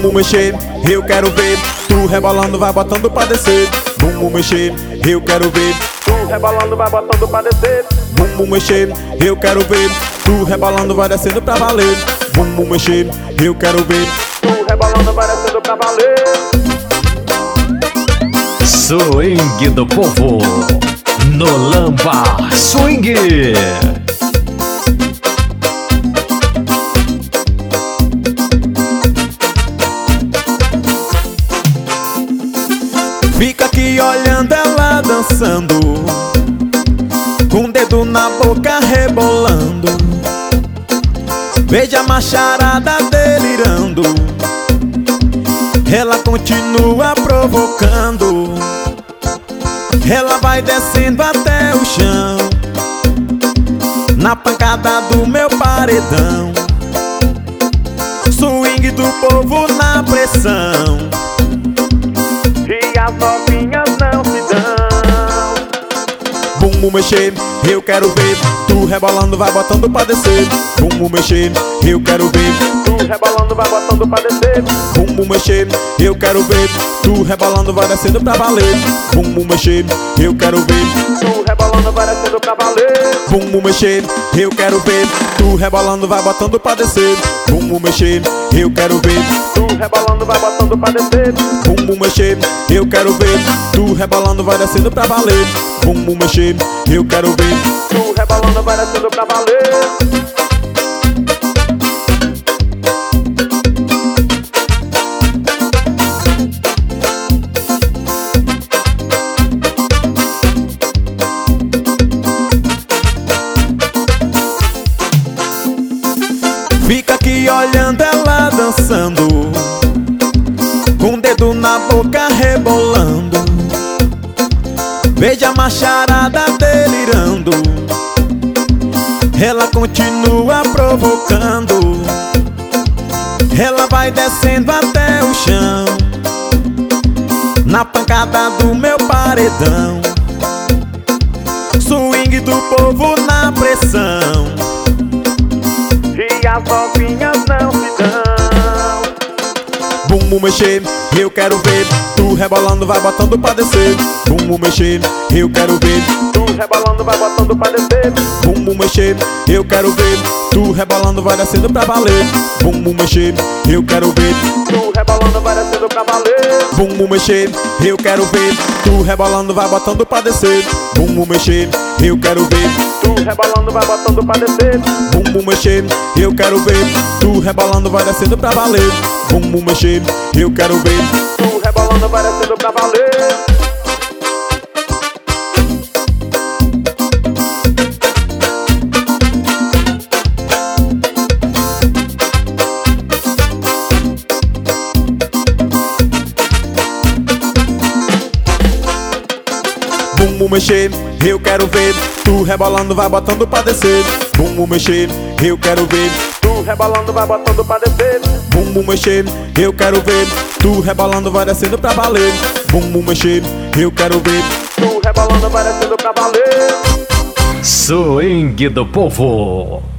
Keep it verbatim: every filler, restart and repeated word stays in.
Bumbum mexer, eu quero ver. Tu rebolando, vai botando pra descer. Bumbum mexer, eu quero ver. Tu rebolando, vai botando pra descer. Bumbum mexer, eu quero ver. Tu rebolando, vai descendo pra valer. Bumbum mexer, eu quero ver. Tu rebolando, vai descendo pra valer. Swing do povo no Lamba Swing. Fica aqui olhando ela dançando, com o dedo na boca rebolando. Veja a macharada delirando, ela continua provocando. Ela vai descendo até o chão, na pancada do meu paredão. Swing do povo na pressão, e as novinhas não se dão. Bumbum mexer, eu quero ver. Tu rebolando, vai botando pra descer. Bumbum mexer, eu quero ver. Tu rebolando, vai botando pra descer. Bumbum mexer, eu quero ver. Tu rebolando, vai descendo pra valer. Bumbum mexer, eu quero ver. Tu rebolando, vai descendo pra valer. Bumbum mexer, eu quero ver. Tu rebolando, vai botando pra descer. Bumbum mexer, eu quero ver. Tu rebolando, vai botando pra descer. Bumbum mexer, eu quero ver. Tu rebolando, vai descendo pra valer. Bumbum mexer, eu quero ver. Tu rebolando, vai descendo pra valer. Fica aqui olhando ela dançando, com o dedo na boca rebolando. Veja a macharada delirando, ela continua provocando. Ela vai descendo até o chão, na pancada do meu paredão. Swing do povo na pressão, e as novinhas não se dão. Bumbum mexer, eu quero ver. Tu rebolando, vai botando pra descer. Bumbum mexer, eu quero ver. Tu rebolando, vai botando pra descer. Bumbum mexer, eu quero ver. Tu rebolando, vai descendo pra valer. Bumbum mexer, eu quero ver. Tu rebolando, vai descendo pra valer. Bumbum mexer, eu quero ver. Tu rebolando, vai botando pra descer. Bumbum mexer, eu quero ver. Tu rebolando, vai botando pra descer. Bumbum mexer, eu quero ver. Tu rebolando, vai descendo pra valer. Bumbum mexer, eu quero ver. Tu rebolando, vai descendo pra valer. Bumbum mexer, eu quero ver. Tu rebolando, vai botando pra descer. Bumbum mexer, eu quero ver. Tu rebolando, vai botando pra descer. Bumbum mexer, eu quero ver. Tu rebolando, vai descendo pra valer. Bumbum mexer, eu quero ver. Tu rebolando, vai descendo pra valer. Swing do povo.